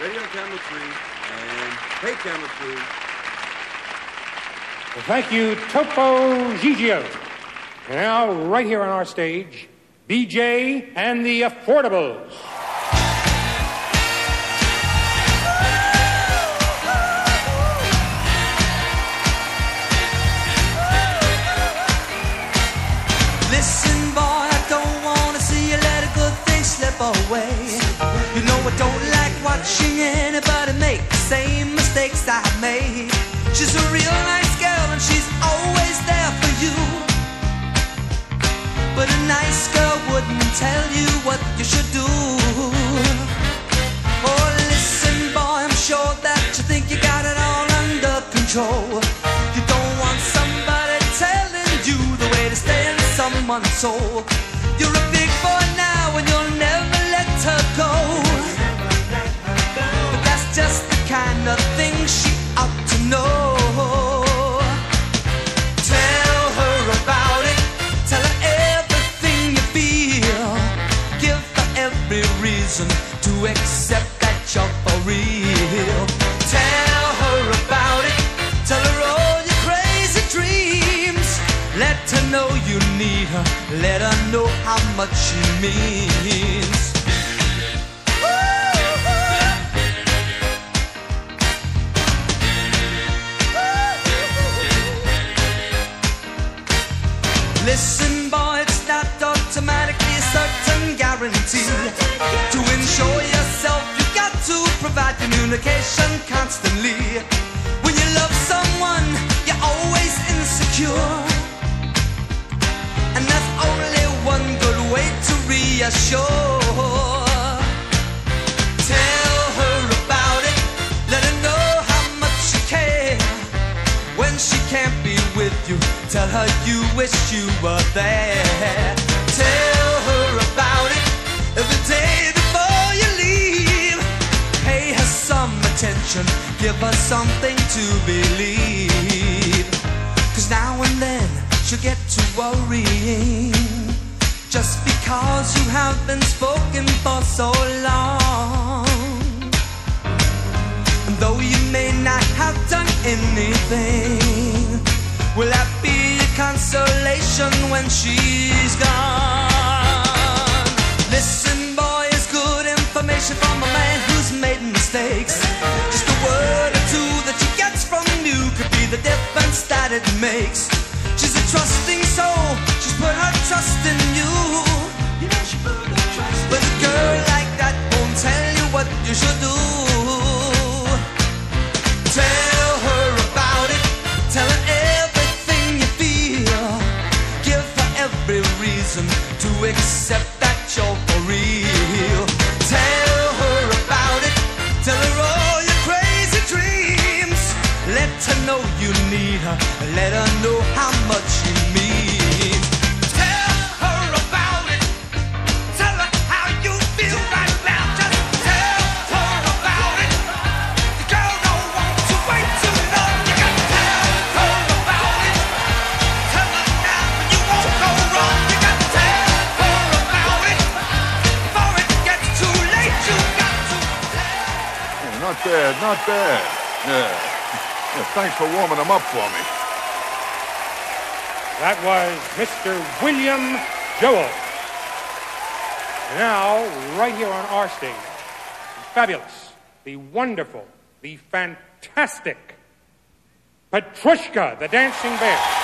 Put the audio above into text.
Ready on camera 3, and take camera 2. Well, thank you, Topo Gigio. Now, right here on our stage, BJ and the Affordables. Listen, boy, I don't want to see you let a good thing slip away. You know I don't like watching anybody make the same mistakes I made. She's a real nice girl and she's always there for you. But a nice girl wouldn't tell you what you should do. Oh, listen, boy, I'm sure that you think you got it all under control. You don't want somebody telling you the way to stay in someone's soul. You're a big boy now and you'll never let her go. But that's just the kind of thing she ought to know. Tell her about it. Tell her everything you feel. Give her every reason to accept that you're for real. Tell her about it. Tell her all your crazy dreams. Let her know you need her. Let her know how much she means. Listen, boy, it's not automatically a certain guarantee. To ensure yourself, you got to provide communication constantly. When you love someone, you're always insecure. And there's only one good way to reassure. Tell her about it. Let her know how much you care. When she can't be with you, tell her you wish you were there. Tell her about it every day before you leave. Pay her some attention, give her something to believe. 'Cause now and then she'll get to worrying, just because you have been spoken for so long. And though you may not have done anything, will that be a consolation when she's gone? Listen, boy, it's good information from a man who's made mistakes. Just a word or two that she gets from you could be the difference that it makes. She's a trusting soul, she's put her trust in you. You know she put her trust in you. But a girl like that won't tell you what you should do. Tell her about it, tell her everything you feel. Give her every reason to accept that you're for real. Tell her about it, tell her all your crazy dreams. Let her know you need her, let her know how much she means. Tell her about it, tell her how you feel right now. Just tell her about it. The girl don't want to wait too long. You got to tell her about it. Tell her now when you won't go wrong. You got to tell her about it. Before it gets too late, you got to tell. Yeah, not bad, not bad. Yeah. Thanks for warming them up for me. That was Mr. William Joel. Now, right here on our stage, the fabulous, the wonderful, the fantastic Petrushka, the Dancing Bear.